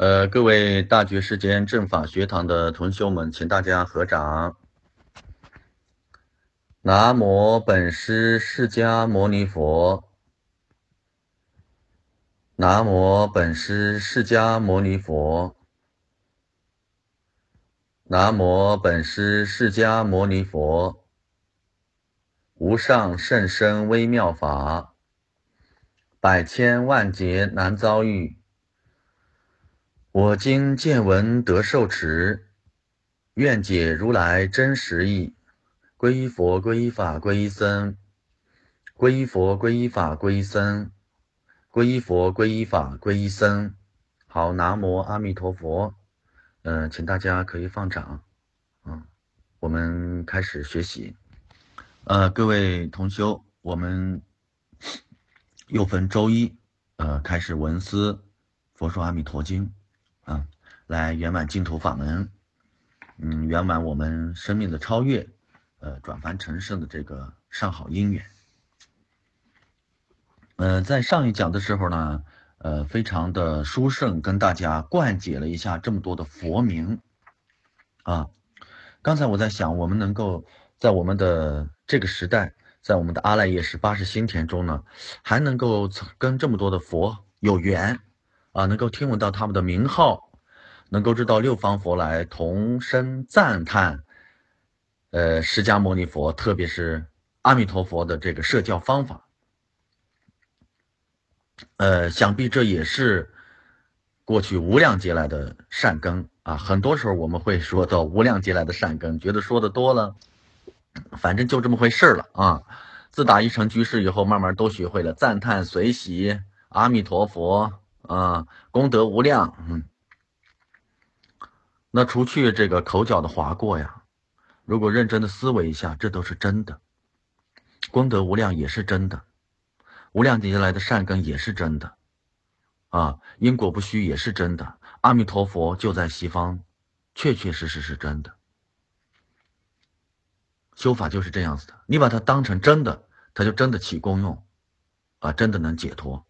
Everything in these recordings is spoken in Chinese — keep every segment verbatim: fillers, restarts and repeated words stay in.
呃，各位大觉世间正法学堂的同修们，请大家合掌。南无本师释迦牟尼佛。南无本师释迦牟尼佛。南无本师释迦牟尼佛。无上甚深微妙法，百千万劫难遭遇。我今见闻得受持，愿解如来真实义。皈依佛，皈依法，皈依僧。皈依佛，皈依法，皈依僧。皈依佛，皈依法，皈依僧。好，南无阿弥陀佛。嗯、呃，请大家可以放掌。嗯，我们开始学习。呃，各位同修，我们又分周一，呃，开始闻思佛说阿弥陀经，啊，来圆满净土法门，嗯，圆满我们生命的超越，呃，转凡成圣的这个上好因缘。呃，在上一讲的时候呢，呃，非常的殊胜，跟大家贯解了一下这么多的佛名，啊，刚才我在想，我们能够在我们的这个时代，在我们的阿赖耶识八十心田中呢，还能够跟这么多的佛有缘，啊，能够听闻到他们的名号，能够知道六方佛来同声赞叹，呃，释迦牟尼佛，特别是阿弥陀佛的这个摄教方法。呃，想必这也是过去无量劫来的善根啊。很多时候我们会说到无量劫来的善根，觉得说的多了，反正就这么回事了啊。自打一成居士以后，慢慢都学会了赞叹随喜阿弥陀佛啊，功德无量。嗯，那除去这个口角的划过呀，如果认真的思维一下，这都是真的，功德无量也是真的。无量劫来的善根也是真的，啊，因果不虚也是真的，阿弥陀佛就在西方，确确实实是真的。修法就是这样子的，你把它当成真的，它就真的起功用，啊，真的能解脱。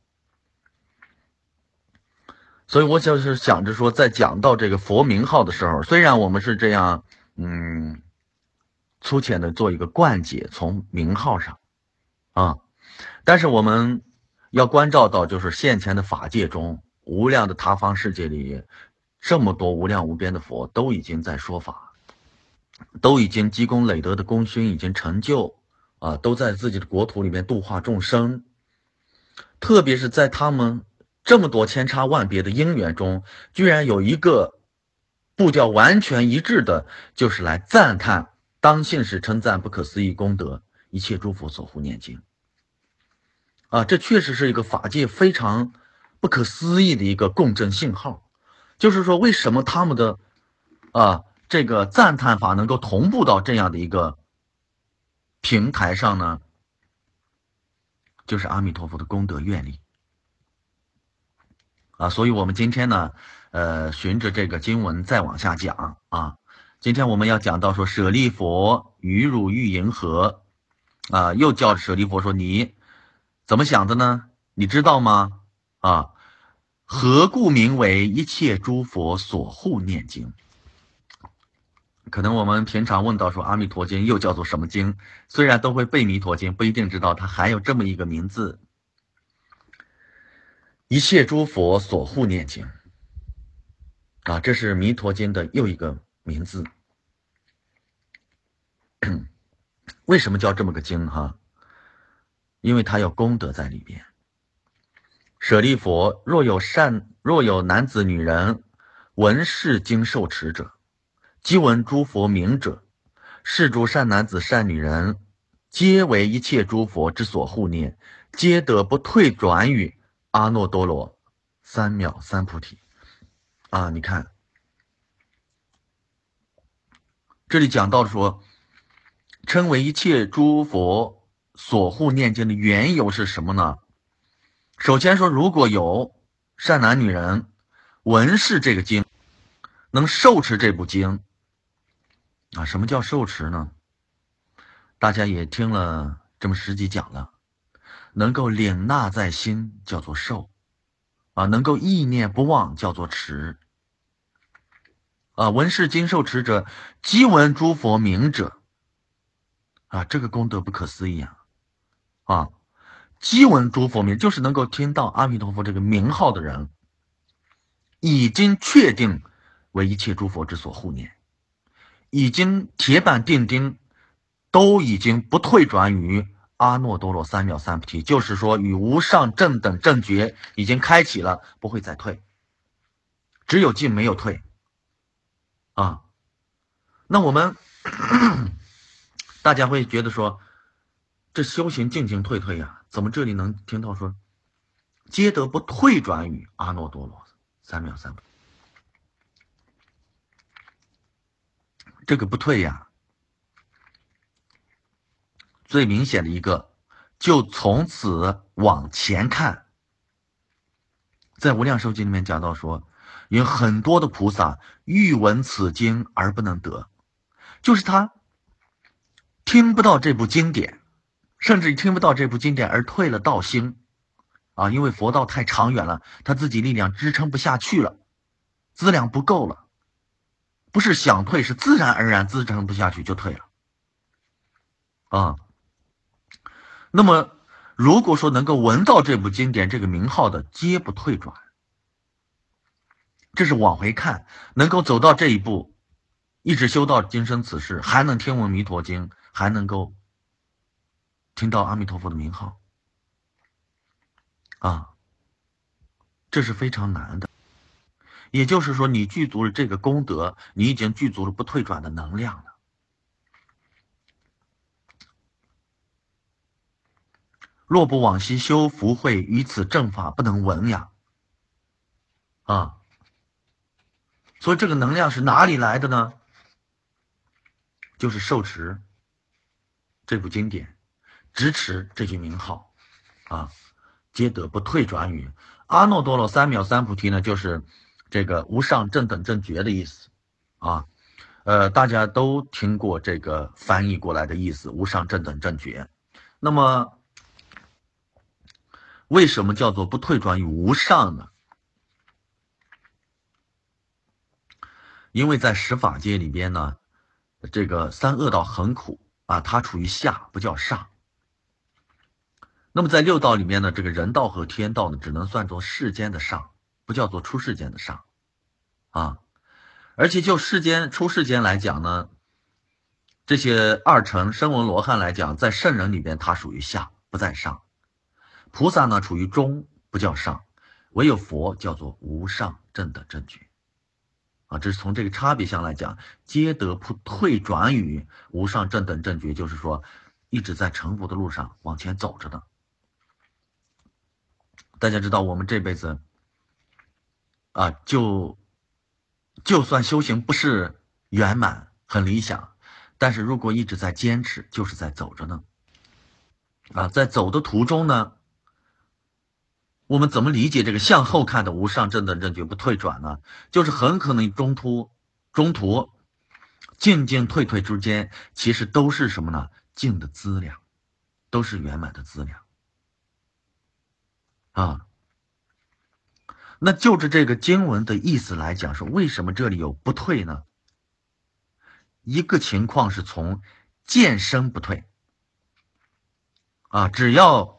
所以我就是想着说，在讲到这个佛名号的时候，虽然我们是这样，嗯，粗浅的做一个贯解，从名号上，啊。但是我们要关照到，就是现前的法界中，无量的他方世界里，这么多无量无边的佛都已经在说法，都已经积功累德的功勋已经成就啊，都在自己的国土里面度化众生。特别是在他们这么多千差万别的因缘中，居然有一个步调完全一致的，就是来赞叹当信是称赞不可思议功德，一切诸佛所护念经。啊，这确实是一个法界非常不可思议的一个共振信号。就是说，为什么他们的啊这个赞叹法能够同步到这样的一个平台上呢？就是阿弥陀佛的功德愿力啊。所以我们今天呢，呃，循着这个经文再往下讲啊。今天我们要讲到说，舍利佛于汝欲迎何啊，又叫舍利佛说，你怎么想的呢？你知道吗？啊，何故名为一切诸佛所护念经？可能我们平常问到说阿弥陀经又叫做什么经，虽然都会背弥陀经，不一定知道它还有这么一个名字。一切诸佛所护念经啊，这是弥陀经的又一个名字。为什么叫这么个经哈？因为它有功德在里边。舍利佛，若有善，若有男子女人闻是经受持者，即闻诸佛名者，是诸善男子善女人，皆为一切诸佛之所护念，皆得不退转于阿耨多罗三藐三菩提。啊，你看，这里讲到说，称为一切诸佛所护念经的缘由是什么呢？首先说，如果有善男女人闻是这个经，能受持这部经啊，什么叫受持呢？大家也听了这么十几讲了，能够领纳在心叫做受啊，能够意念不忘叫做持。啊，闻是经受持者，即闻诸佛名者。啊，这个功德不可思议啊！啊，即闻诸佛名，就是能够听到阿弥陀佛这个名号的人，已经确定为一切诸佛之所护念，已经铁板钉钉，都已经不退转于阿耨多罗三藐三菩提，就是说与无上正等正觉已经开启了，不会再退，只有进没有退。啊，那我们大家会觉得说，这修行进进退退呀，怎么这里能听到说皆得不退转于阿耨多罗三藐三菩提？这个不退呀，最明显的一个，就从此往前看，在无量寿经里面讲到说，有很多的菩萨欲闻此经而不能得，就是他听不到这部经典，甚至听不到这部经典而退了道心啊，因为佛道太长远了，他自己力量支撑不下去了，资粮不够了，不是想退，是自然而然支撑不下去就退了啊。那么如果说能够闻到这部经典这个名号的，皆不退转，这是往回看，能够走到这一步，一直修到今生此世，还能听闻弥陀经，还能够听到阿弥陀佛的名号啊，这是非常难的。也就是说，你具足了这个功德，你已经具足了不退转的能量了。若不往昔修福慧，于此正法不能闻呀！啊，所以这个能量是哪里来的呢？就是受持这部经典，执持这句名号，啊，皆得不退转于阿耨多罗三藐三菩提呢，就是这个无上正等正觉的意思啊。呃，大家都听过这个翻译过来的意思，无上正等正觉。那么为什么叫做不退转于无上呢？因为在十法界里边呢，这个三恶道很苦啊，它处于下，不叫上。那么在六道里面呢，这个人道和天道呢，只能算作世间的上，不叫做出世间的上啊。而且就世间出世间来讲呢，这些二乘声闻罗汉来讲，在圣人里边它属于下，不在上。菩萨呢处于中，不叫上，唯有佛叫做无上正等正觉啊。这是从这个差别上来讲，皆得不退转于无上正等正觉，就是说一直在成佛的路上往前走着的。大家知道我们这辈子啊，就就算修行不是圆满很理想，但是如果一直在坚持，就是在走着呢啊。在走的途中呢，我们怎么理解这个向后看的无上正等正觉不退转呢？就是很可能中途中途进进退退之间，其实都是什么呢？净的资粮，都是圆满的资粮啊。那就着这个经文的意思来讲，说为什么这里有不退呢？一个情况是从见生不退啊，只要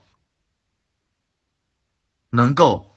能够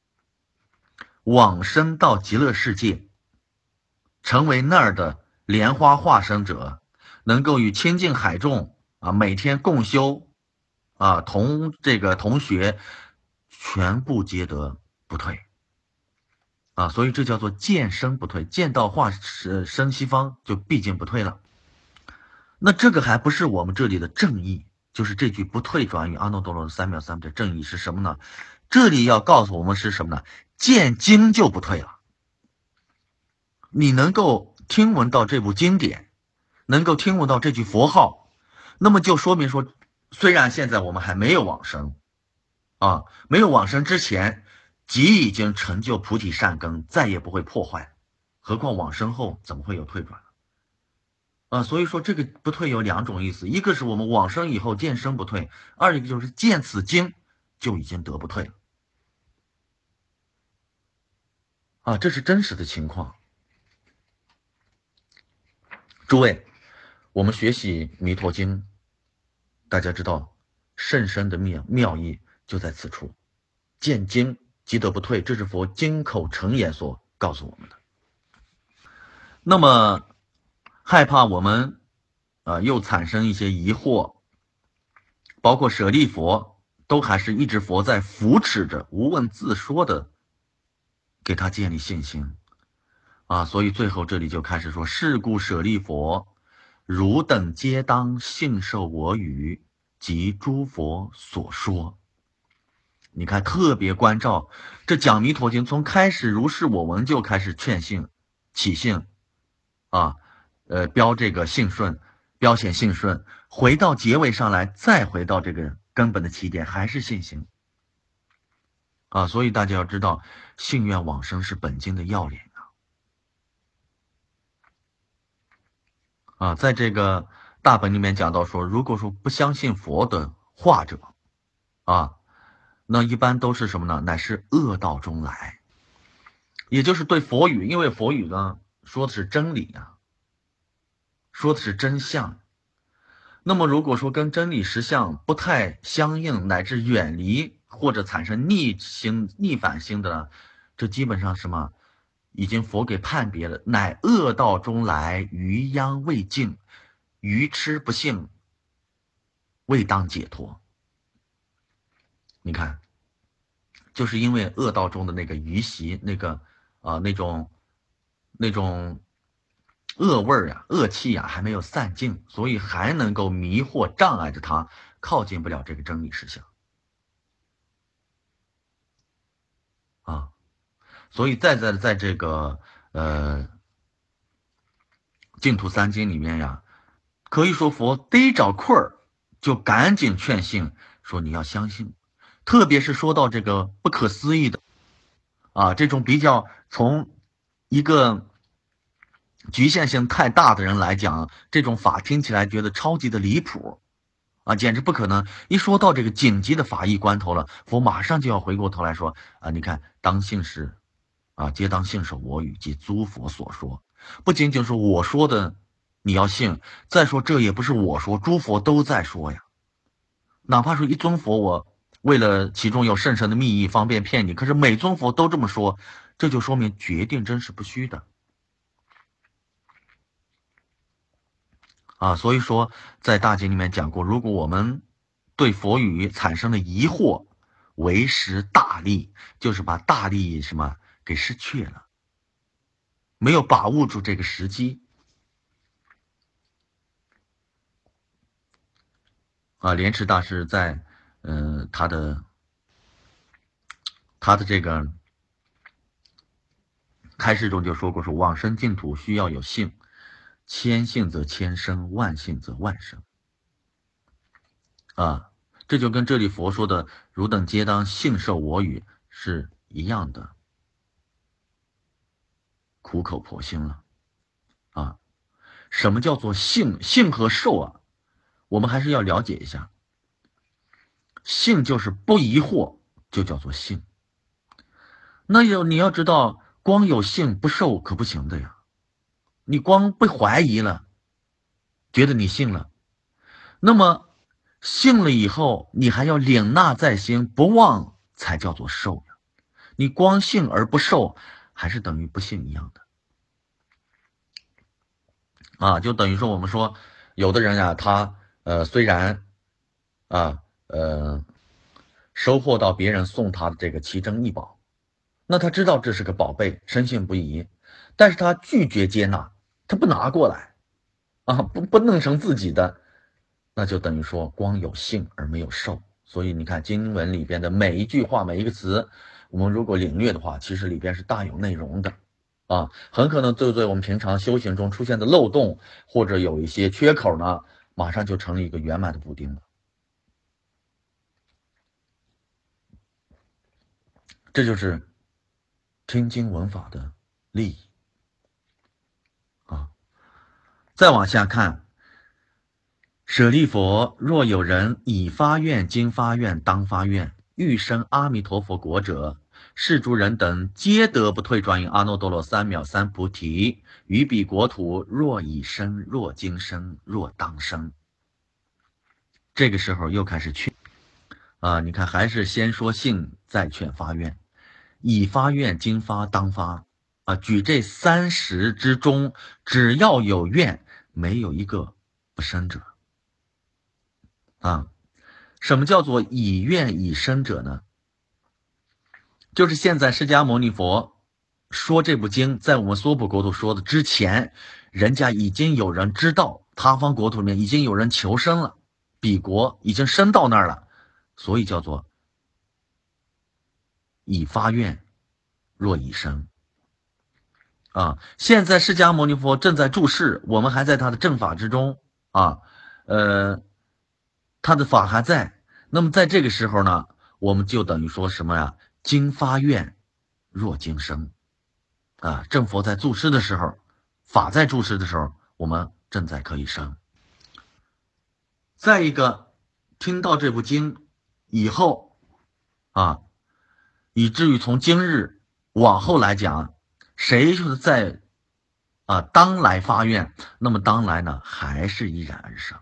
往生到极乐世界，成为那儿的莲花化身者，能够与清净海众啊每天共修啊，同这个同学，全部皆得不退啊，所以这叫做见生不退，见到化生西方就毕竟不退了。那这个还不是我们这里的正义，就是这句不退转于阿耨多罗三藐三菩提的正义是什么呢？这里要告诉我们是什么呢？见经就不退了。你能够听闻到这部经典，能够听闻到这句佛号，那么就说明说，虽然现在我们还没有往生啊，没有往生之前，即已经成就菩提善根，再也不会破坏，何况往生后怎么会有退转啊？所以说这个不退有两种意思，一个是我们往生以后见生不退，二一个就是见此经就已经得不退了啊，这是真实的情况。诸位，我们学习弥陀经，大家知道甚深的妙妙义就在此处，见经即得不退，这是佛经口成言所告诉我们的。那么害怕我们呃又产生一些疑惑，包括舍利佛都还是一直佛在扶持着，无问自说的给他建立信心啊，所以最后这里就开始说：是故舍利佛，汝等皆当信受我语及诸佛所说。你看，特别关照这讲弥陀经，从开始如是我闻就开始劝信、起信啊，呃，标这个信顺，标显信顺，回到结尾上来，再回到这个根本的起点，还是信心啊。所以大家要知道，信愿往生是本经的要领。啊，在这个大本里面讲到说，如果说不相信佛的话者，啊，那一般都是什么呢？乃是恶道中来，也就是对佛语，因为佛语呢说的是真理啊，说的是真相。那么如果说跟真理实相不太相应，乃至远离或者产生逆心、逆反心的呢，这基本上什么？已经佛给判别了，乃恶道中来，余殃未尽，愚痴不幸，未当解脱。你看，就是因为恶道中的那个余习，那个啊、呃、那种那种恶味儿呀、恶气呀还没有散尽，所以还能够迷惑障碍着他，靠近不了这个真理实相啊。所以再在在这个呃净土三经里面呀，可以说佛逮着困儿就赶紧劝信，说你要相信，特别是说到这个不可思议的啊，这种比较从一个局限性太大的人来讲，这种法听起来觉得超级的离谱啊，简直不可能。一说到这个紧急的法益关头了，佛马上就要回过头来说啊，你看当信是啊，皆当信守我语及诸佛所说。不仅仅是我说的你要信，再说这也不是我说，诸佛都在说呀。哪怕说一尊佛，我为了其中有甚深的密意方便骗你，可是每尊佛都这么说，这就说明决定真是不虚的啊。所以说在大经里面讲过，如果我们对佛语产生了疑惑，为时大利，就是把大利什么给失去了，没有把握住这个时机啊。莲池大师在嗯、呃、他的他的这个开示中就说过，说往生净土需要有信，千信则千生，万信则万生啊。这就跟这里佛说的汝等皆当信受我语是一样的，苦口婆心了啊。什么叫做信？信和受啊，我们还是要了解一下。信就是不疑惑，就叫做信。那有你要知道，光有信不受可不行的呀。你光被怀疑了，觉得你信了，那么信了以后，你还要领纳在心，不忘才叫做受呀。你光信而不受，还是等于不信一样的啊。就等于说我们说，有的人呀、啊，他呃虽然啊呃收获到别人送他的这个奇珍异宝，那他知道这是个宝贝，深信不疑，但是他拒绝接纳，他不拿过来啊，不不弄成自己的，那就等于说光有信而没有受。所以你看经文里边的每一句话每一个词，我们如果领略的话，其实里边是大有内容的啊，很可能就在我们平常修行中出现的漏洞或者有一些缺口呢，马上就成了一个圆满的补丁了。这就是听经闻法的利益啊。再往下看，舍利佛，若有人已发愿、今发愿、当发愿，欲生阿弥陀佛国者， 是诸人等皆得不退转于阿耨多罗三藐三菩提，于彼国土若已生，若今生，若当生。这个时候又开始劝啊，你看还是先说信，再劝发愿，已发愿，今发，当发啊。举这三十之中，只要有愿，没有一个不生者啊。什么叫做以愿以生者呢？就是现在释迦牟尼佛说这部经在我们娑婆国土说的之前，人家已经有人知道，他方国土里面已经有人求生了，彼国已经升到那儿了，所以叫做以发愿若已生啊。现在释迦牟尼佛正在住世，我们还在他的正法之中啊，呃，他的法还在。那么在这个时候呢，我们就等于说什么呀？今发愿若今生啊，正佛在住世的时候，法在住世的时候，我们正在可以生。再一个，听到这部经以后啊，以至于从今日往后来讲，谁就是在啊当来发愿，那么当来呢还是依然而生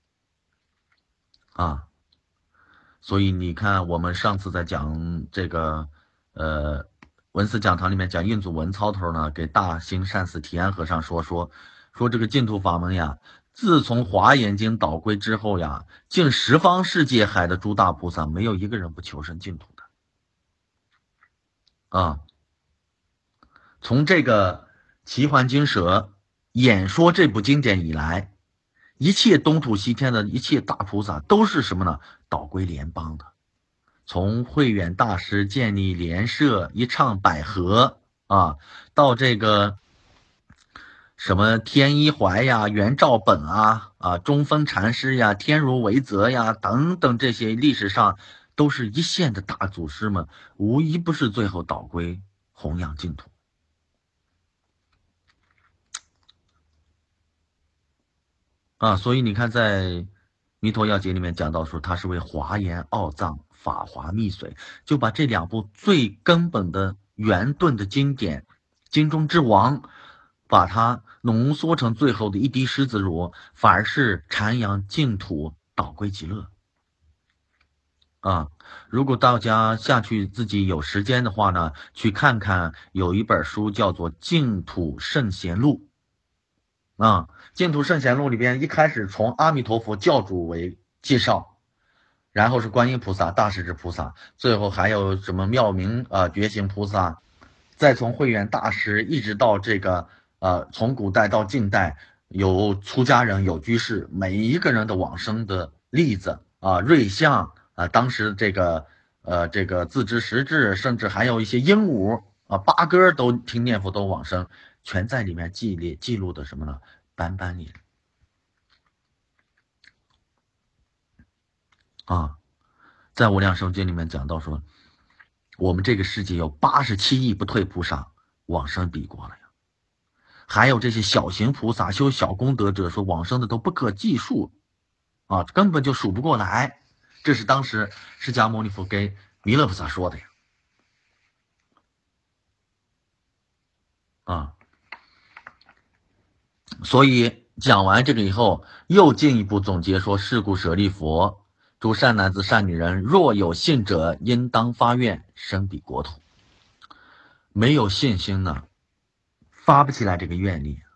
啊。所以你看，我们上次在讲这个呃文思讲堂里面讲印祖文操头呢，给大兴善寺提安和尚说说说这个净土法门呀，自从华严经导归之后呀，竟十方世界海的诸大菩萨没有一个人不求生净土的啊。从这个奇幻经舍演说这部经典以来，一切东土西天的一切大菩萨都是什么呢？导归联邦的。从慧远大师建立莲社，一唱百合啊，到这个什么天一怀呀、袁兆本啊、啊中峰禅师呀、天如维泽呀等等，这些历史上都是一线的大祖师们，无一不是最后导归弘扬净土啊。所以你看，在弥陀要解里面讲到说，他是为华严奥藏法华密髓，就把这两部最根本的圆顿的经典，经中之王，把它浓缩成最后的一滴狮子乳，反而是禅阳净土导归极乐啊。如果大家下去自己有时间的话呢，去看看有一本书叫做《净土圣贤录》啊，《净土圣贤录》里边一开始从阿弥陀佛教主为介绍，然后是观音菩萨、大势至菩萨，最后还有什么妙明啊、呃、觉行菩萨，再从慧远大师一直到这个呃从古代到近代，有出家人有居士，每一个人的往生的例子啊、呃、瑞相啊、呃，当时这个呃这个自知实质，甚至还有一些鹦鹉啊、八哥都听念佛都往生，全在里面记列记录的什么呢？斑斑里啊。在无量寿经里面讲到说，我们这个世界有八十七亿不退菩萨往生彼国了呀，还有这些小型菩萨修小功德者说往生的都不可计数啊，根本就数不过来。这是当时释迦牟尼佛给弥勒菩萨说的呀啊。所以讲完这个以后，又进一步总结说：是故舍利佛，诸善男子善女人，若有信者，应当发愿生彼国土。没有信心呢，发不起来这个愿力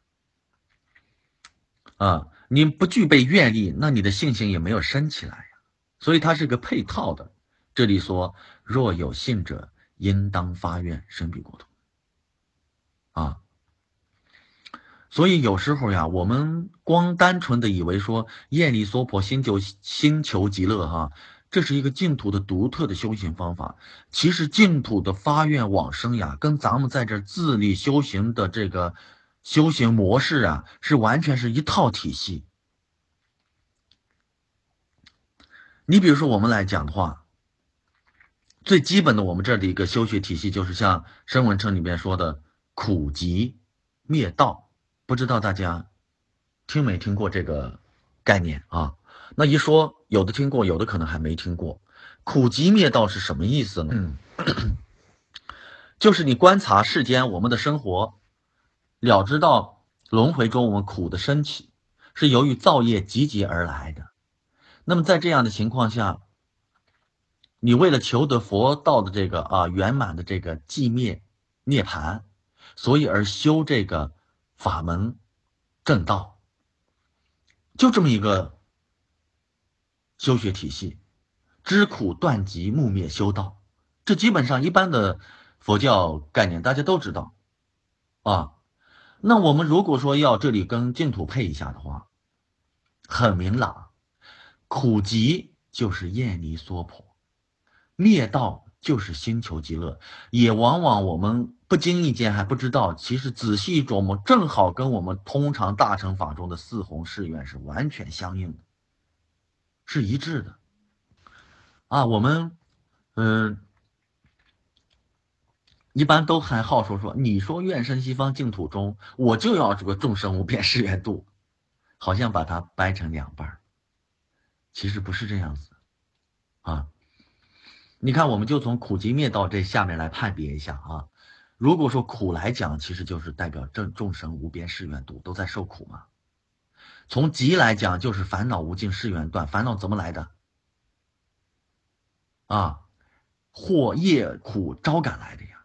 啊。你不具备愿力，那你的信心也没有升起来呀。所以它是个配套的。这里说：若有信者，应当发愿生彼国土啊。所以有时候呀，我们光单纯的以为说厌离娑婆，心求心求极乐哈，这是一个净土的独特的修行方法。其实净土的发愿往生呀，跟咱们在这自力修行的这个修行模式啊，是完全是一套体系。你比如说我们来讲的话，最基本的我们这儿的一个修学体系，就是像声闻称里边说的苦集灭道。不知道大家听没听过这个概念啊？那一说，有的听过，有的可能还没听过。苦集灭道是什么意思呢？嗯， 就是你观察世间我们的生活，了知到轮回中我们苦的升起是由于造业集结而来的。那么在这样的情况下，你为了求得佛道的这个啊圆满的这个寂灭涅槃，所以而修这个法门正道，就这么一个修学体系，知苦断集木灭修道，这基本上一般的佛教概念大家都知道啊。那我们如果说要这里跟净土配一下的话，很明朗，苦集就是厌离娑婆，灭道就是心求极乐，也往往我们不经意间还不知道，其实仔细琢磨，正好跟我们通常大乘法中的四弘誓愿是完全相应的，是一致的啊。我们嗯、呃一般都还好说说，你说愿生西方净土中，我就要这个众生无边誓愿度，好像把它掰成两半，其实不是这样子啊。你看，我们就从苦集灭道这下面来判别一下啊。如果说苦来讲，其实就是代表众众生无边誓愿度，都在受苦嘛。从集来讲，就是烦恼无尽誓愿断，烦恼怎么来的啊？祸业苦招感来的呀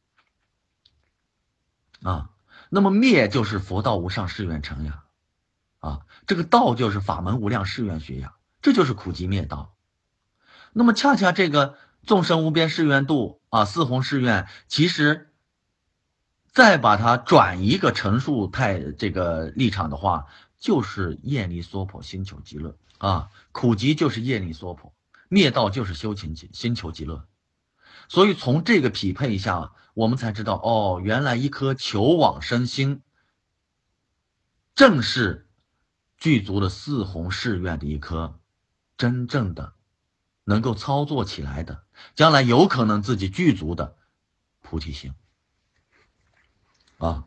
啊。那么灭就是佛道无上誓愿成呀啊，这个道就是法门无量誓愿学呀，这就是苦集灭道。那么恰恰这个众生无边誓愿度啊，四弘誓愿，其实再把它转一个陈述态这个立场的话，就是厌离娑婆心求极乐啊，苦集就是厌离娑婆，灭道就是修行心求极乐。所以从这个匹配下，我们才知道哦，原来一颗求往生心，正是具足了四弘誓愿的一颗真正的能够操作起来的，将来有可能自己具足的菩提心啊。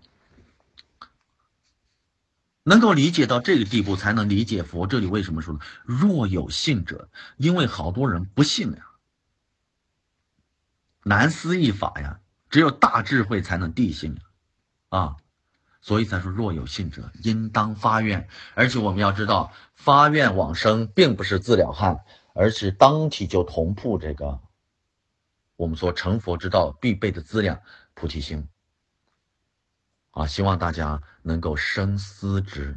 能够理解到这个地步，才能理解佛这里为什么说呢？若有信者，因为好多人不信呀，难思议法呀，只有大智慧才能谛信啊，所以才说若有信者，应当发愿。而且我们要知道，发愿往生并不是自了汉，而是当体就同步这个我们说成佛之道必备的资粮菩提心啊，希望大家能够深思之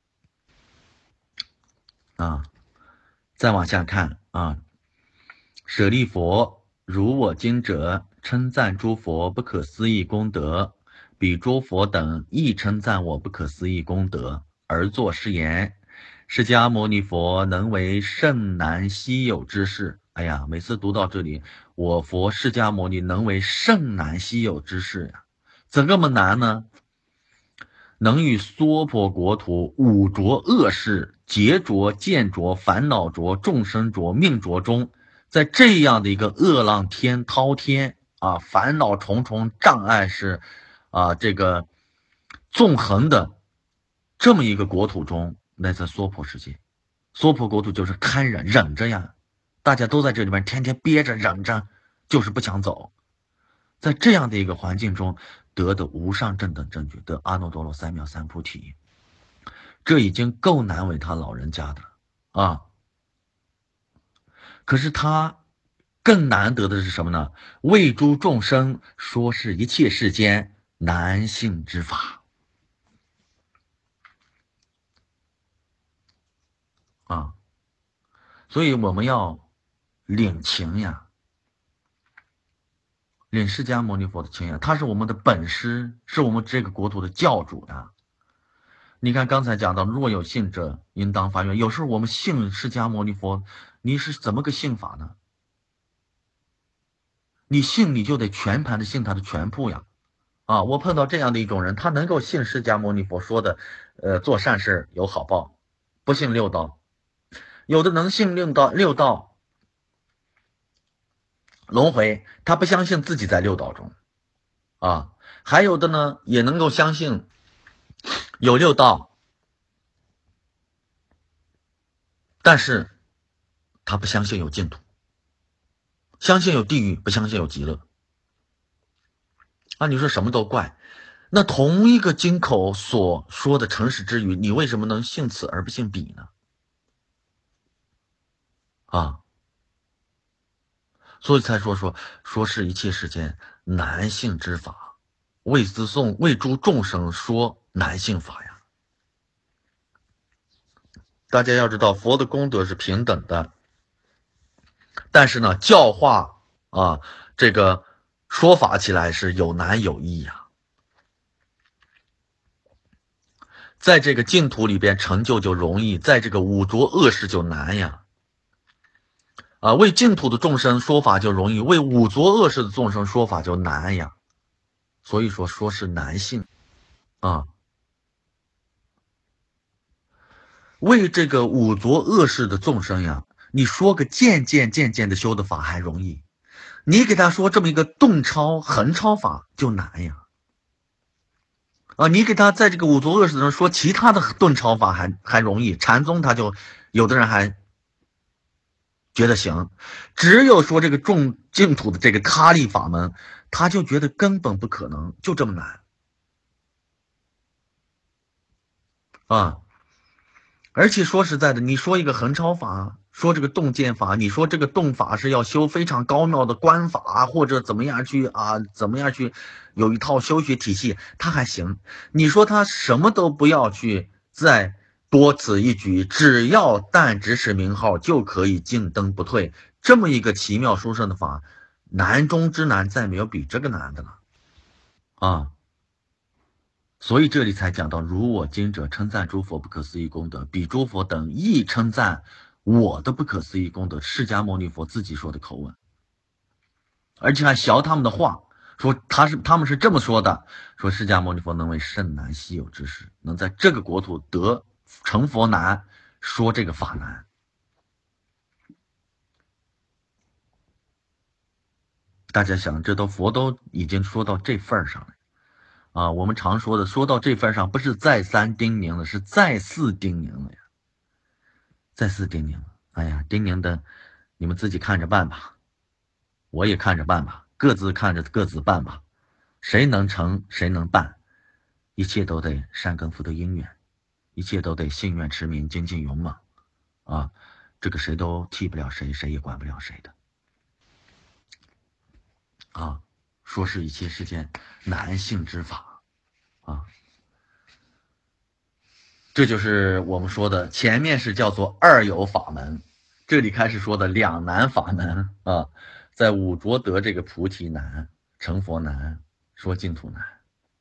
啊。再往下看啊，舍利佛，如我今者称赞诸佛不可思议功德，彼诸佛等亦称赞我不可思议功德，而作是言：释迦牟尼佛能为甚难稀有之事。哎呀，每次读到这里，我佛释迦牟尼能为甚难稀有之事呀，怎这么难呢？能与娑婆国土五浊恶世、劫浊、见浊、烦恼浊、众生浊、命浊中，在这样的一个恶浪天滔天啊，烦恼重重，障碍是啊这个纵横的这么一个国土中，来自娑婆世界。娑婆国土就是堪忍忍着呀，大家都在这里面天天憋着忍着，就是不想走。在这样的一个环境中，得的无上正等正觉，得阿耨多罗三藐三菩提，这已经够难为他老人家的啊。可是他更难得的是什么呢？为诸众生说是一切世间难信之法啊。所以我们要领情呀，领释迦牟尼佛的情呀，他是我们的本师，是我们这个国土的教主呀。你看刚才讲到，若有信者，应当发愿。有时候我们信释迦牟尼佛，你是怎么个信法呢？你信你就得全盘的信他的全部呀。啊，我碰到这样的一种人，他能够信释迦牟尼佛说的，呃，做善事有好报，不信六道。有的能信六道，六道轮回，他不相信自己在六道中啊。还有的呢，也能够相信有六道，但是他不相信有净土，相信有地狱，不相信有极乐啊，你说什么都怪，那同一个经口所说的诚实之语，你为什么能信此而不信彼呢？啊，所以才说说说是一切世间难信之法，为自颂为诸众生说难信法呀。大家要知道，佛的功德是平等的，但是呢，教化啊，这个说法起来是有难有易呀。在这个净土里边成就就容易，在这个五浊恶世就难呀。啊，为净土的众生说法就容易，为五浊恶世的众生说法就难呀。所以说说是难信啊。为这个五浊恶世的众生呀，你说个渐渐渐渐的修的法还容易，你给他说这么一个顿超横超法就难呀。啊，你给他在这个五浊恶世中说其他的顿超法还还容易，禅宗他就有的人还觉得行，只有说这个众净土的这个他力法门，他就觉得根本不可能，就这么难啊！而且说实在的，你说一个横超法，说这个洞见法，你说这个洞法是要修非常高妙的观法，或者怎么样去啊，怎么样去有一套修学体系，他还行。你说他什么都不要去再多此一举，只要但只使名号就可以进灯不退，这么一个奇妙殊胜的法，难中之难，再没有比这个难的了啊！所以这里才讲到，如我今者称赞诸佛不可思议功德，彼诸佛等亦称赞我的不可思议功德。释迦牟尼佛自己说的口吻，而且还学他们的话，说他是他们是这么说的，说释迦牟尼佛能为甚难稀有之事，能在这个国土得成佛难，说这个法难。大家想，这都佛都已经说到这份上了。啊，我们常说的，说到这份上，不是再三叮咛了，是再四叮咛了呀，再四叮咛了。哎呀，叮咛的，你们自己看着办吧，我也看着办吧，各自看着各自办吧，谁能成，谁能办，一切都得善根福德因缘，一切都得信愿持名，精进勇猛啊，这个谁都替不了谁，谁也管不了谁的啊。说是一切世间难信之法啊。这就是我们说的，前面是叫做二有法门，这里开始说的两难法门啊，在五浊得这个菩提难，成佛难，说净土难，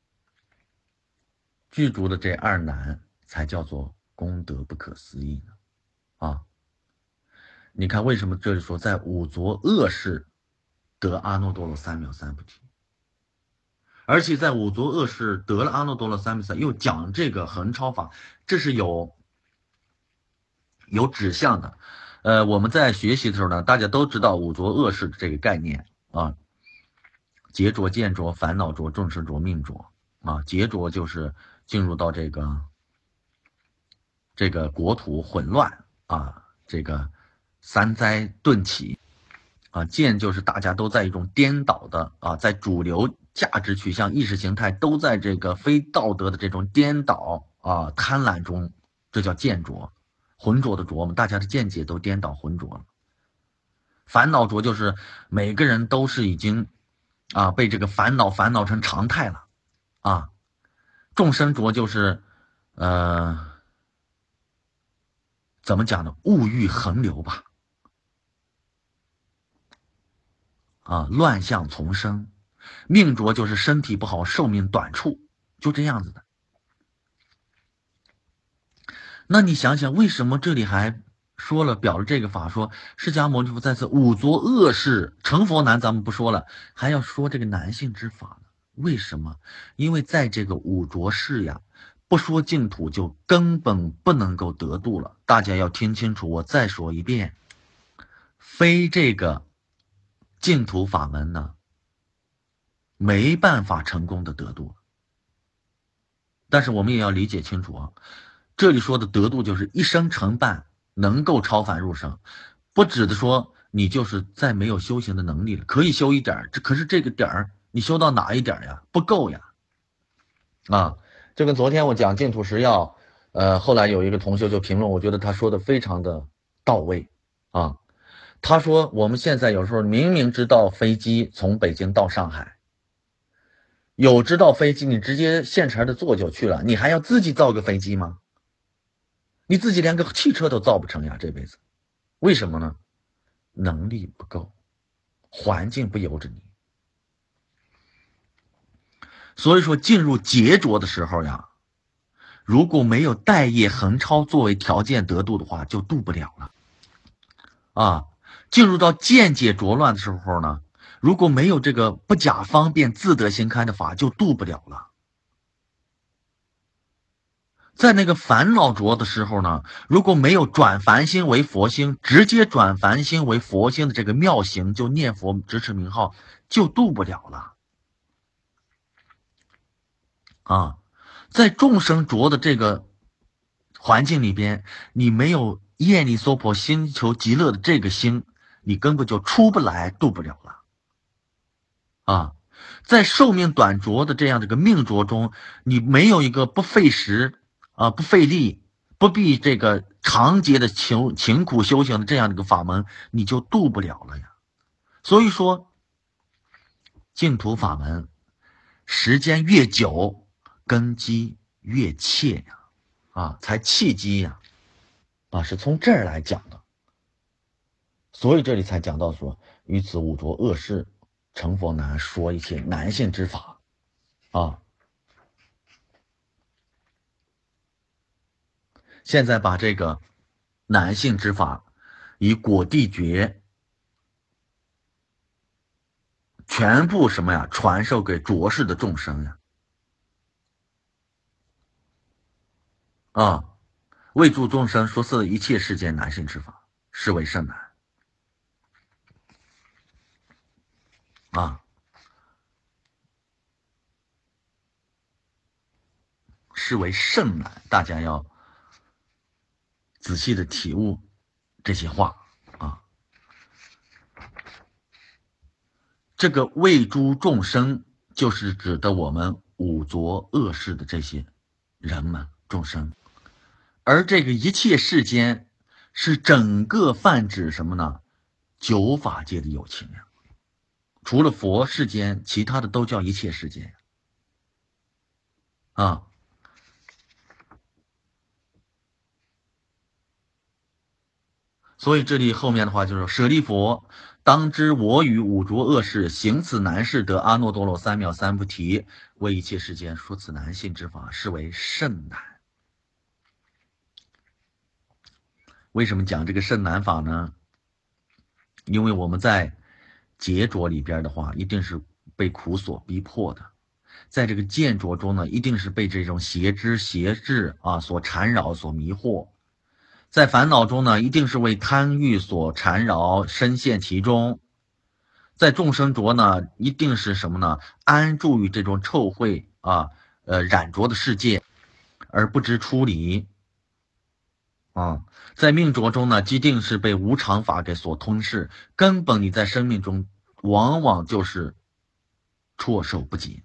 具足的这二难才叫做功德不可思议呢啊！你看为什么这里说在五浊恶世得阿耨多罗三藐三菩提，而且在五浊恶世得了阿耨多罗三藐三，又讲这个横超法，这是有有指向的。呃，我们在学习的时候呢，大家都知道五浊恶世这个概念啊，劫浊、见浊、烦恼浊、众生浊、命浊啊。劫浊就是进入到这个这个国土混乱啊，这个三灾顿起啊。见就是大家都在一种颠倒的啊，在主流价值取向、意识形态都在这个非道德的这种颠倒啊、贪婪中，这叫见浊。浑浊的浊嘛，大家的见解都颠倒浑浊了。烦恼浊就是每个人都是已经啊被这个烦恼烦恼成常态了啊。众生浊就是呃怎么讲呢？物欲横流吧，啊，乱象丛生。命浊就是身体不好，寿命短促，就这样子的。那你想想，为什么这里还说了表了这个法，说释迦牟尼佛在此五浊恶世成佛难，咱们不说了，还要说这个难信之法呢？为什么？因为在这个五浊世呀，不说净土就根本不能够得度了。大家要听清楚，我再说一遍，非这个净土法门呢，没办法成功的得度。但是我们也要理解清楚啊，这里说的得度就是一生成办，能够超凡入圣，不指的说你就是再没有修行的能力了，可以修一点，这可是这个点儿你修到哪一点呀？不够呀！啊，这跟昨天我讲净土食药，呃，后来有一个同学就评论，我觉得他说的非常的到位啊。他说我们现在有时候明明知道飞机从北京到上海，有知道飞机你直接现成的坐就去了，你还要自己造个飞机吗？你自己连个汽车都造不成呀，这辈子。为什么呢？能力不够，环境不由着你。所以说进入劫浊的时候呀，如果没有待业横超作为条件得度的话，就度不了了。啊，进入到见解浊乱的时候呢，如果没有这个不假方便自得行开的法，就度不了了。在那个烦恼浊的时候呢，如果没有转凡心为佛心，直接转凡心为佛心的这个妙行，就念佛直持名号，就度不了了。啊，在众生浊的这个环境里边，你没有业力娑婆心求极乐的这个心，你根本就出不来，度不了了。啊，在寿命短浊的这样的一个命浊中，你没有一个不费时啊、不费力、不必这个长劫的勤勤苦修行的这样的一个法门，你就度不了了呀。所以说，净土法门时间越久，根基越切呀，啊，才契机呀，啊，是从这儿来讲的。所以这里才讲到说，于此五浊恶世，成佛难，说一切难信之法，啊。现在把这个难信之法，以果地诀全部什么呀，传授给浊世的众生呀，啊，为诸众生说摄一切世间难信之法，是为甚难，啊，是为甚难，大家要仔细的体悟这些话啊。这个为诸众生，就是指的我们五浊恶世的这些人们众生，而这个一切世间是整个泛指什么呢？九法界的有情呀，除了佛世间，其他的都叫一切世间啊。所以这里后面的话就是舍利佛，当知我与五浊恶世行此难事，得阿耨多罗三藐三菩提，为一切世间说此难信之法，是为甚难。为什么讲这个甚难法呢？因为我们在劫浊里边的话，一定是被苦所逼迫的，在这个见浊中呢，一定是被这种邪知邪智啊所缠绕所迷惑，在烦恼中呢，一定是为贪欲所缠绕，深陷其中。在众生浊呢，一定是什么呢？安住于这种臭秽啊，呃染浊的世界，而不知出离。啊，在命浊中呢，既定是被无常法给所吞噬，根本你在生命中往往就是措手不及。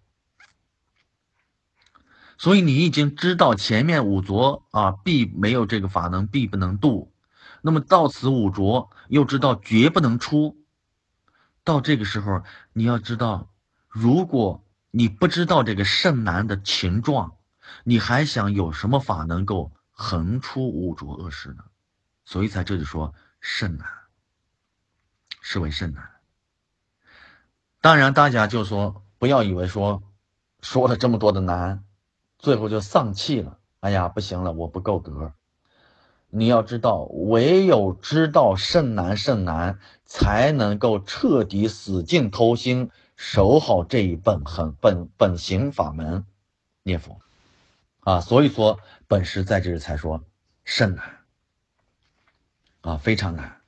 所以你已经知道前面五浊啊，必没有这个法能，必不能度。那么到此五浊，又知道绝不能出。到这个时候，你要知道，如果你不知道这个甚难的情状，你还想有什么法能够横出五浊恶世呢？所以在这里说甚难，是为甚难。当然，大家就说不要以为说说了这么多的难，最后就丧气了。哎呀，不行了，我不够格。你要知道，唯有知道甚难甚难，才能够彻底死尽偷心，守好这一本行本本行法门，念佛啊。所以说，本师在这里才说甚难啊，非常难，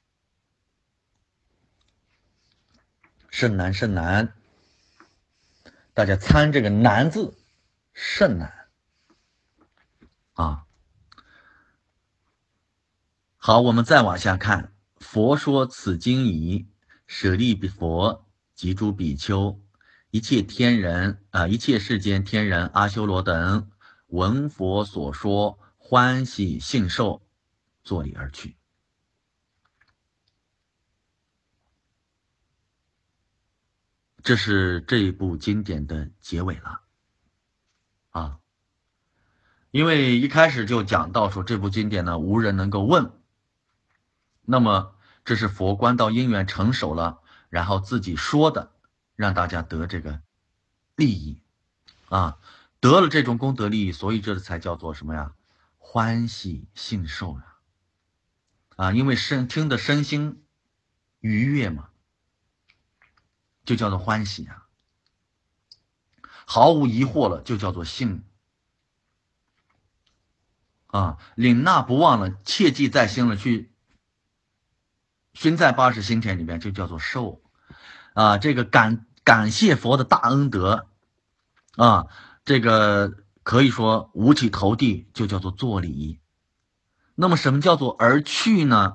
甚难甚难。大家参这个难字，甚难啊。好，我们再往下看。佛说此经已，舍利比佛及诸比丘， 一切天人啊、呃，一切世间天人阿修罗等，闻佛所说，欢喜信受，作礼而去。这是这一部经典的结尾了啊。因为一开始就讲到说这部经典呢无人能够问，那么这是佛观到因缘成熟了，然后自己说的，让大家得这个利益啊，得了这种功德利益，所以这才叫做什么呀？欢喜信受呀！啊，因为身听的身心愉悦嘛，就叫做欢喜啊，毫无疑惑了，就叫做信啊，领纳不忘了，切记在心了，去熏在八十心田里面，就叫做受啊。这个感感谢佛的大恩德啊，这个可以说五体投地，就叫做作礼。那么什么叫做而去呢？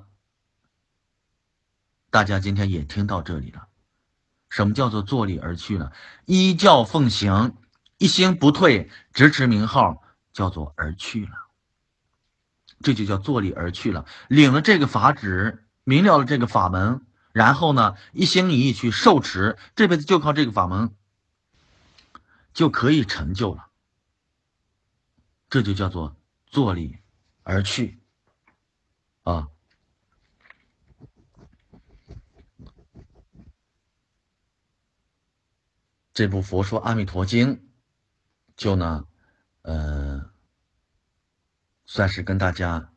大家今天也听到这里了。什么叫做作礼而去呢？依教奉行，一心不退，直持名号，叫做而去了。这就叫作礼而去了。领了这个法旨，明了了这个法门，然后呢，一心一意去受持，这辈子就靠这个法门就可以成就了。这就叫做作礼而去啊。这部《佛说阿弥陀经》就呢，呃，算是跟大家，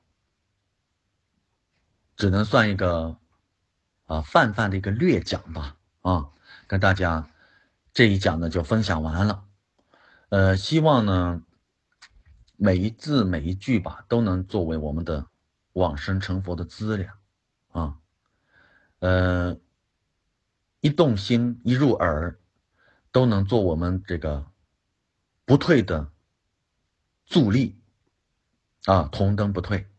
只能算一个啊泛泛的一个略讲吧啊，跟大家这一讲呢就分享完了。呃，希望呢每一字每一句吧都能作为我们的往生成佛的资粮啊。呃，一动心一入耳，都能做我们这个不退的助力啊，同登不退。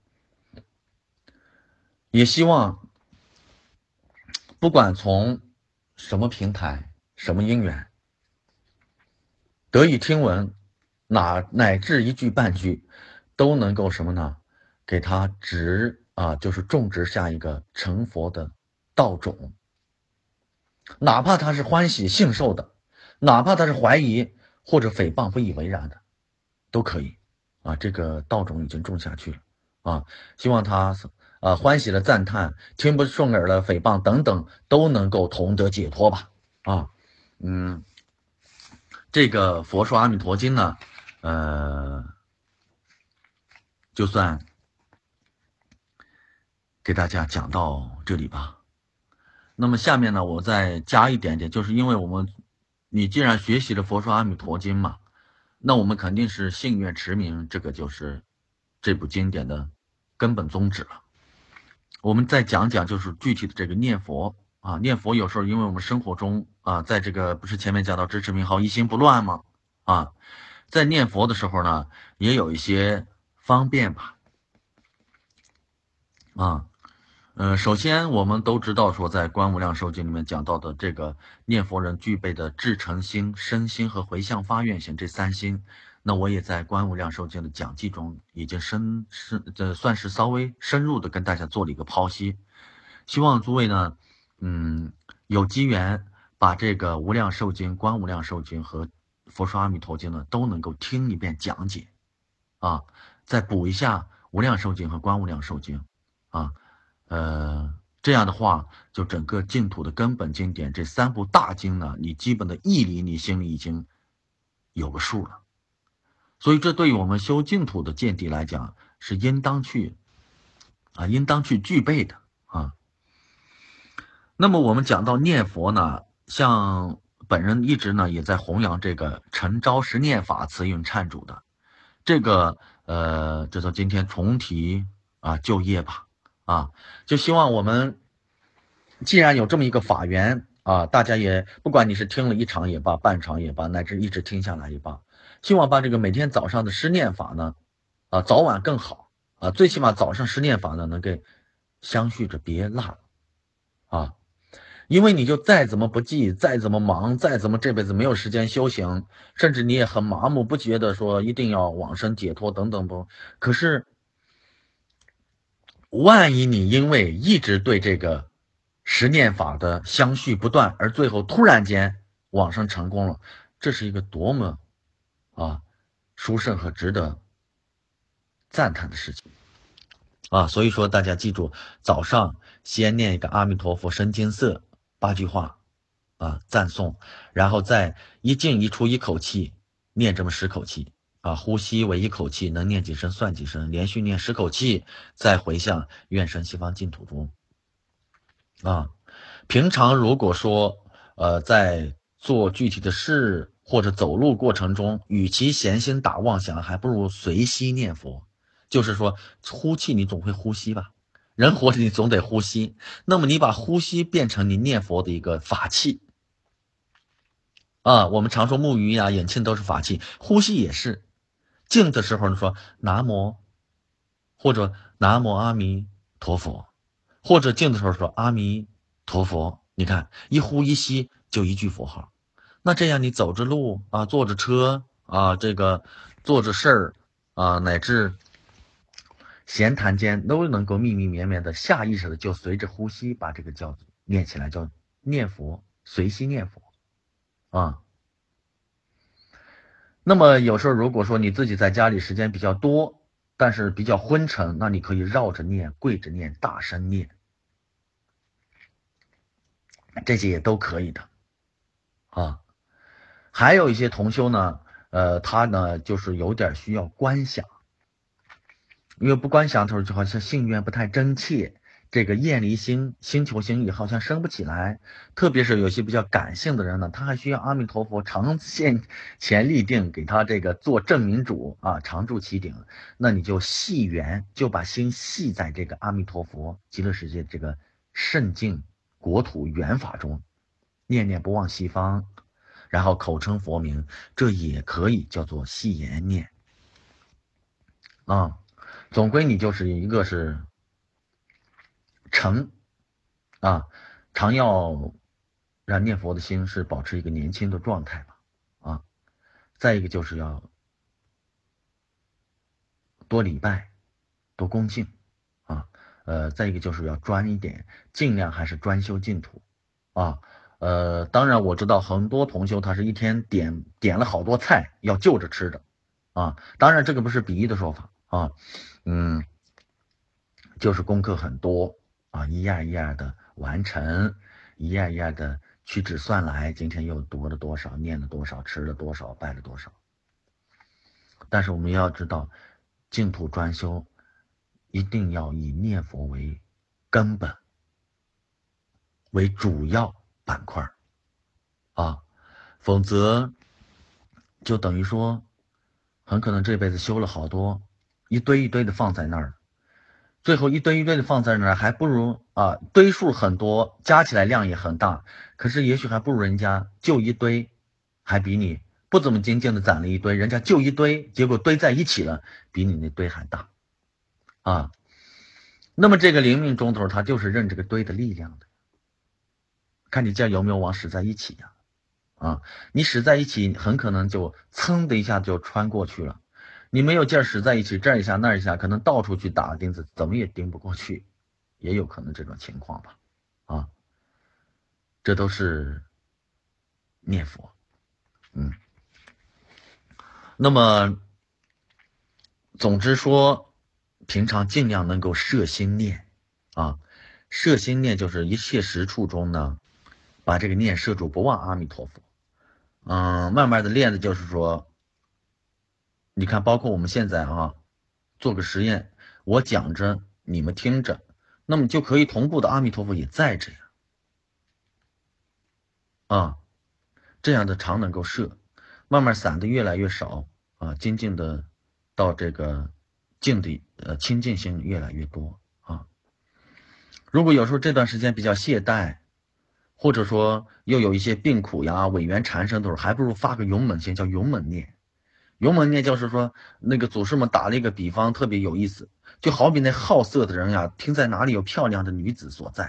也希望不管从什么平台什么因缘得以听闻，哪乃至一句半句都能够什么呢？给他植啊，就是种植下一个成佛的道种。哪怕他是欢喜信受的，哪怕他是怀疑或者诽谤不以为然的，都可以啊。这个道种已经种下去了啊，希望他啊欢喜的赞叹，听不顺耳的诽谤等等，都能够同得解脱吧啊。嗯，这个《佛说阿弥陀经》呢，呃，就算给大家讲到这里吧。那么下面呢，我再加一点点，就是因为我们，你既然学习了《佛说阿弥陀经》嘛，那我们肯定是信愿持名，这个就是这部经典的根本宗旨了。我们再讲讲，就是具体的这个念佛啊，念佛有时候因为我们生活中啊，在这个不是前面讲到支持名号一心不乱吗？啊，在念佛的时候呢，也有一些方便吧，啊。呃，首先我们都知道说，在《观无量寿经》里面讲到的这个念佛人具备的至诚心、身心和回向发愿行这三心，那我也在《观无量寿经》的讲记中已经深深这算是稍微深入的跟大家做了一个剖析。希望诸位呢，嗯，有机缘把这个《无量寿经》《观无量寿经》和《佛说阿弥陀经》呢都能够听一遍讲解，啊，再补一下《无量寿经》和《观无量寿经》，啊。呃，这样的话，就整个净土的根本经典这三部大经呢，你基本的义理你心里已经有个数了。所以这对于我们修净土的见地来讲，是应当去啊，应当去具备的啊。那么我们讲到念佛呢，像本人一直呢也在弘扬这个诚招实念法慈运忏主的这个呃，这叫今天重提啊就业吧。啊，就希望我们既然有这么一个法缘啊，大家也不管你是听了一场也罢，半场也罢，乃至一直听下来也罢，希望把这个每天早上的施念法呢，啊，早晚更好啊，最起码早上施念法呢能给相续着别落啊， 因为你就再怎么不济，再怎么忙，再怎么这辈子没有时间修行，甚至你也很麻木，不觉得说一定要往生解脱等等不。可是，万一你因为一直对这个十念法的相续不断，而最后突然间往生成功了，这是一个多么啊殊胜和值得赞叹的事情啊！所以说，大家记住，早上先念一个阿弥陀佛深金色八句话啊赞颂，然后再一进一出一口气念这么十口气啊，呼吸为一口气，能念几声算几声，连续念十口气，再回向愿生西方净土中啊。平常如果说呃在做具体的事或者走路过程中，与其闲心打妄想，还不如随息念佛。就是说，呼气你总会呼吸吧，人活着你总得呼吸，那么你把呼吸变成你念佛的一个法器啊。我们常说木鱼呀、眼磬都是法器，呼吸也是。静的时候你说南无，或者南无阿弥陀佛，或者静的时候说阿弥陀佛，你看一呼一吸就一句佛号。那这样你走着路啊，坐着车啊，这个做着事儿啊，乃至闲谈间都能够密密绵绵的下意识的就随着呼吸把这个叫念起来，叫念佛，随息念佛啊。那么有时候如果说你自己在家里时间比较多，但是比较昏沉，那你可以绕着念，跪着念，大声念，这些也都可以的啊。还有一些同修呢，呃，他呢就是有点需要观想，因为不观想的时候就好像心愿不太真切，这个厌离心、心求心意好像升不起来。特别是有些比较感性的人呢，他还需要阿弥陀佛常现前立定，给他这个做正明主啊，常驻其顶。那你就系缘，就把心系在这个阿弥陀佛极乐世界这个圣境国土缘法中，念念不忘西方，然后口称佛名，这也可以叫做系言念啊。总归你就是一个是诚啊，常要让念佛的心是保持一个年轻的状态吧啊。再一个就是要多礼拜，多恭敬啊。呃，再一个就是要专一点，尽量还是专修净土啊。呃，当然我知道很多同修他是一天点点了好多菜要就着吃的啊。当然这个不是比喻的说法啊，嗯，就是功课很多啊，一样一样的完成，一样一样的屈指算来，今天又读了多少，念了多少，吃了多少，拜了多少。但是我们要知道，净土专修一定要以念佛为根本，为主要板块啊，否则就等于说，很可能这辈子修了好多，一堆一堆的放在那儿。最后一堆一堆的放在那儿，还不如啊堆数很多，加起来量也很大，可是也许还不如人家就一堆，还比你不怎么精进的攒了一堆，人家就一堆，结果堆在一起了，比你那堆还大啊。那么这个灵命中头，他就是认这个堆的力量的，看你这有没有往使在一起呀？啊，你使在一起，很可能就噌的一下就穿过去了。你没有劲儿使在一起，这儿一下那儿一下，可能到处去打钉子，怎么也钉不过去，也有可能这种情况吧。啊，这都是念佛。嗯，那么总之说，平常尽量能够摄心念啊，摄心念就是一切时处中呢，把这个念摄住，不忘阿弥陀佛。嗯，慢慢的练的就是说，你看，包括我们现在啊，做个实验，我讲着，你们听着，那么就可以同步的阿弥陀佛也在这样啊，这样的常能够摄，慢慢散的越来越少啊，精进的到这个静的呃清净心越来越多啊。如果有时候这段时间比较懈怠，或者说又有一些病苦呀、委员缠身的时候，还不如发个勇猛心，叫勇猛念。勇猛念就是说，那个祖师们打了一个比方，特别有意思，就好比那好色的人呀，听在哪里有漂亮的女子所在，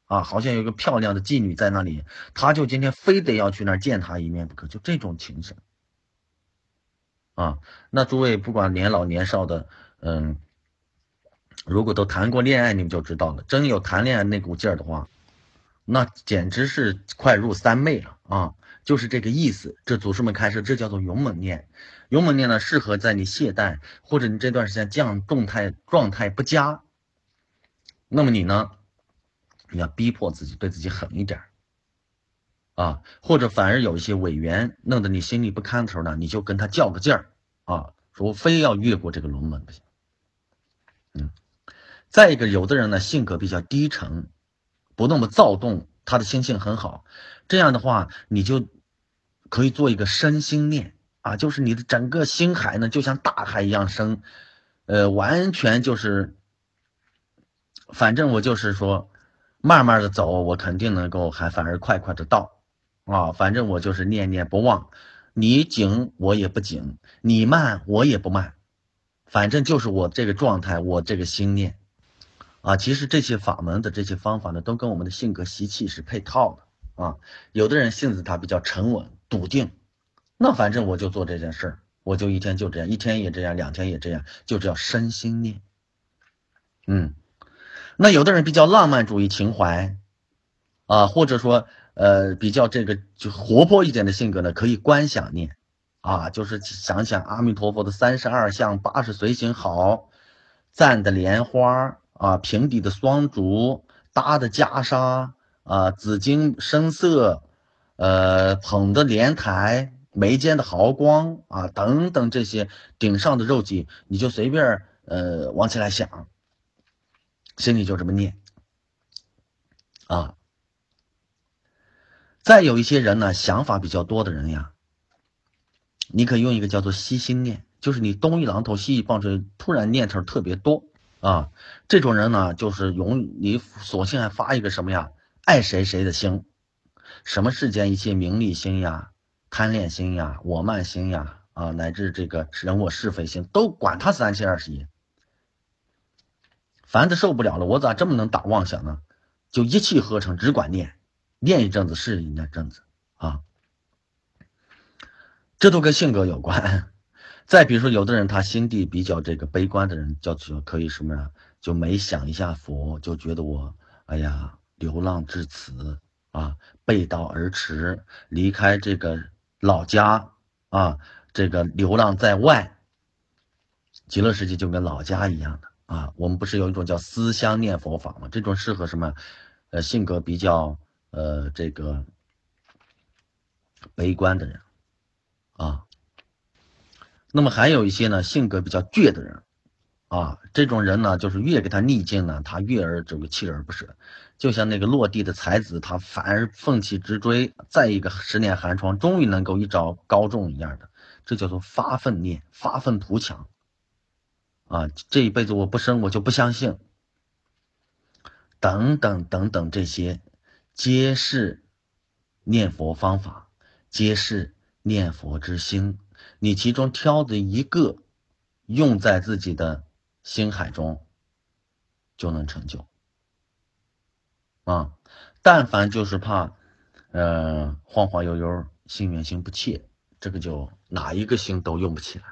啊，好像有个漂亮的妓女在那里，他就今天非得要去那儿见她一面不可，就这种情神啊。那诸位不管年老年少的，嗯，如果都谈过恋爱，你们就知道了，真有谈恋爱那股劲儿的话，那简直是快入三昧了啊！就是这个意思。这祖师们开示，这叫做勇猛念。勇猛念呢，适合在你懈怠或者你这段时间这样动态状态不佳，那么你呢，你要逼迫自己，对自己狠一点啊，或者反而有一些委员弄得你心里不堪的时候呢，你就跟他较个劲儿啊，说非要越过这个龙门不行。嗯，再一个，有的人呢性格比较低沉，不那么躁动，他的心性很好，这样的话你就可以做一个身心念啊，就是你的整个心海呢就像大海一样深，呃，完全就是，反正我就是说，慢慢的走，我肯定能够还反而快快的到啊，反正我就是念念不忘，你紧我也不紧，你慢我也不慢，反正就是我这个状态，我这个心念。啊，其实这些法门的这些方法呢，都跟我们的性格习气是配套的啊。有的人性子他比较沉稳笃定，那反正我就做这件事儿，我就一天就这样，一天也这样，两天也这样，就叫身心念。嗯，那有的人比较浪漫主义情怀啊，或者说呃比较这个就活泼一点的性格呢，可以观想念啊，就是想想阿弥陀佛的三十二相、八十随行好，赞的莲花啊，平底的双竹，搭的袈裟啊，紫金深色，呃，捧的莲台，眉间的毫光啊，等等这些顶上的肉髻，你就随便呃往起来想，心里就这么念啊。再有一些人呢，想法比较多的人呀，你可以用一个叫做吸心念，就是你东一榔头西一棒槌，突然念头特别多啊。这种人呢，就是容你索性还发一个什么呀，爱谁谁的心，什么世间一切名利心呀、贪恋心呀、我慢心呀啊，乃至这个人我是非心，都管他三七二十一。烦的受不了了，我咋这么能打妄想呢？就一气呵成，只管念，念一阵子是一阵子啊。这都跟性格有关。再比如说，有的人他心地比较这个悲观的人，叫做可以什么呀？就没想一下佛，就觉得我哎呀，流浪至此啊，背道而驰，离开这个老家啊，这个流浪在外，极乐世界就跟老家一样的啊。我们不是有一种叫思乡念佛法吗？这种适合什么？呃，性格比较呃这个悲观的人啊。那么还有一些呢，性格比较倔的人啊，这种人呢，就是越给他逆境呢，他越而这个锲而不舍，就像那个落地的才子，他反而奋起直追，再一个十年寒窗，终于能够一朝高中一样的，这叫做发愤念，发愤图强啊！这一辈子我不生，我就不相信，等等等等，这些皆是念佛方法，皆是念佛之心。你其中挑的一个，用在自己的心海中，就能成就啊！但凡就是怕，呃，晃晃悠悠，心远心不切，这个就哪一个心都用不起来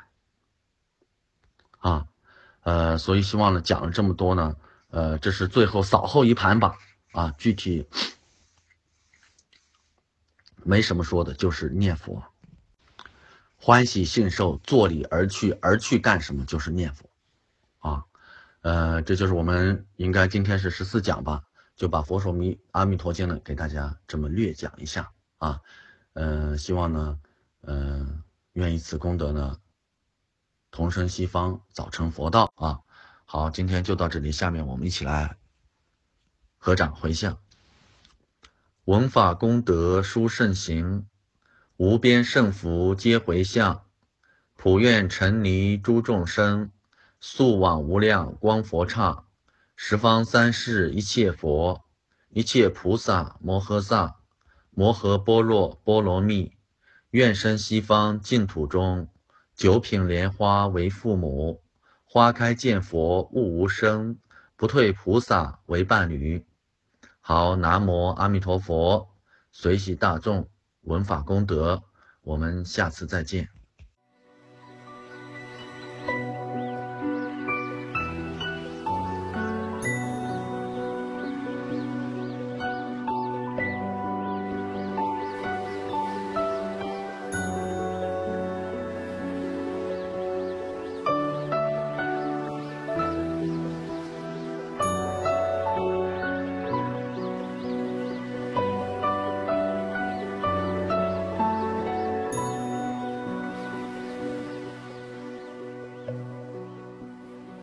啊！呃，所以希望呢，讲了这么多呢，呃，这是最后扫后一盘吧啊！具体没什么说的，就是念佛，欢喜信受，坐礼而去，而去干什么？就是念佛啊。呃，这就是我们应该今天是十四讲吧，就把《佛说弥阿弥陀经》呢给大家这么略讲一下啊。呃，希望呢，呃，愿以此功德呢，同生西方，早成佛道啊。好，今天就到这里，下面我们一起来合掌回向。闻法功德殊胜行，无边胜福皆回向，普愿沉溺诸众生，速往无量光佛刹，十方三世一切佛，一切菩萨摩诃萨，摩诃般若波罗蜜，愿生西方净土中，九品莲花为父母，花开见佛悟无生，不退菩萨为伴侣。 好，南无阿弥陀佛，随喜大众，闻法功德，我们下次再见。